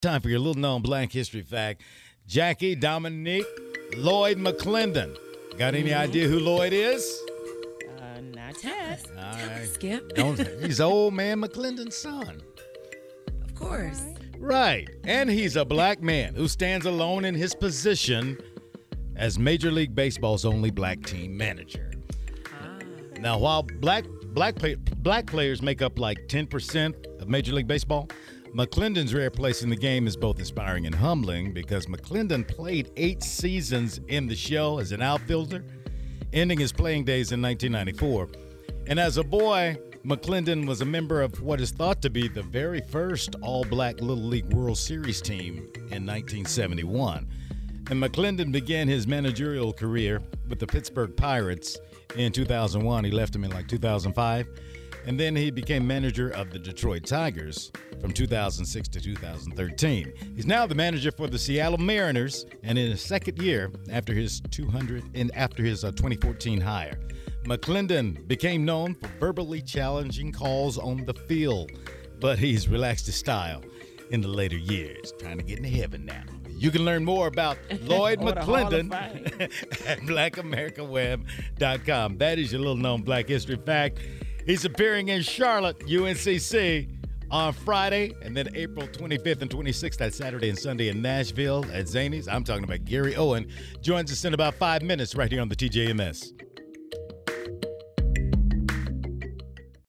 Time for your little known Black History fact. Jackie Dominique Lloyd McClendon. Got any idea who Lloyd is? Not yet. All right. Skip. He's old man McClendon's son. Of course. Right. And he's a black man who stands alone in his position as Major League Baseball's only black team manager. Now, while black players make up like 10% of Major League Baseball, McClendon's rare place in the game is both inspiring and humbling because McClendon played 8 seasons in the show as an outfielder, ending his playing days in 1994. And as a boy, McClendon was a member of what is thought to be the very first all-black Little League World Series team in 1971. And McClendon began his managerial career with the Pittsburgh Pirates in 2001. He left them in like 2005. And then he became manager of the Detroit Tigers from 2006 to 2013. He's now the manager for the Seattle Mariners, and in his second year after his 2014 hire. McClendon became known for verbally challenging calls on the field, but he's relaxed his style in the later years, trying to get into heaven now. You can learn more about Lloyd McClendon at blackamericaweb.com. That is your little known Black History fact. He's appearing in Charlotte, UNCC, on Friday, and then April 25th and 26th, that Saturday and Sunday in Nashville at Zanies. I'm talking about Gary Owen. Joins us in about 5 minutes right here on the TJMS.